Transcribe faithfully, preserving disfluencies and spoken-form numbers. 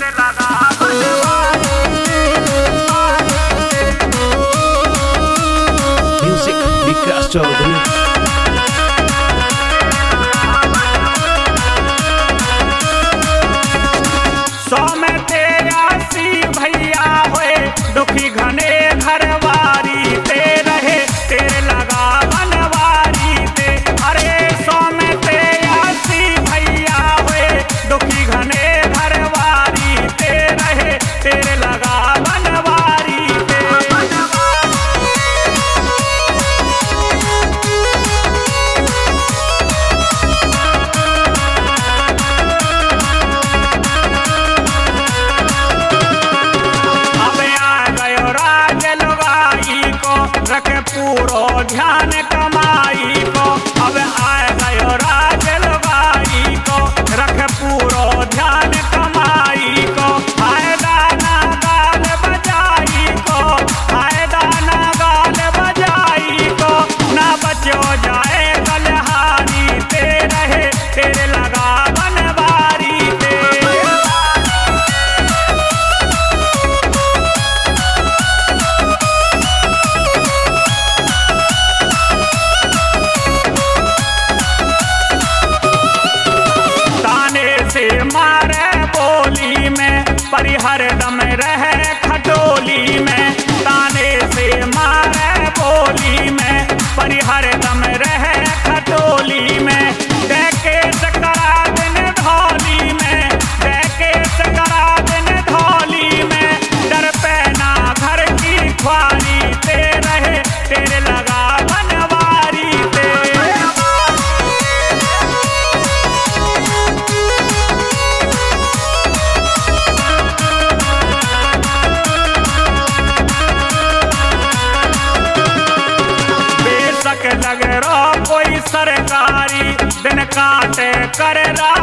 Music विकास चौधरी। सौ में तेरासी भैया होए दुखी घने घरवारी ते रहे तेरे लगा बनवारी ते। अरे सौ में तेरासी भैया होए दुखी घने घरवारी ते रहे तेरे लगा बनवारी ते। रखे पूरो ध्यान कमाई को, अब आए गयो राज लुगाई को। रखे पूरो ध्यान कमाई को, आए दाना गाल बजाई को, आए दाना गाल बजाई को। ना बचो जाए गलहारी ते रहे तेरे लगा बनवारी ते। मारे बोली में परिहर दम रहे खटोली में। ताने से मारे बोली में परिहर दम रहे खटोली में। देखे सकरा दिन धौली में, देखे सकरा दिन धौली में। डर पे ना घर की ख्वारी ते रहे तेरे लगा बनवारी ते। लग रो कोई सरकारी दिन काटे कर रा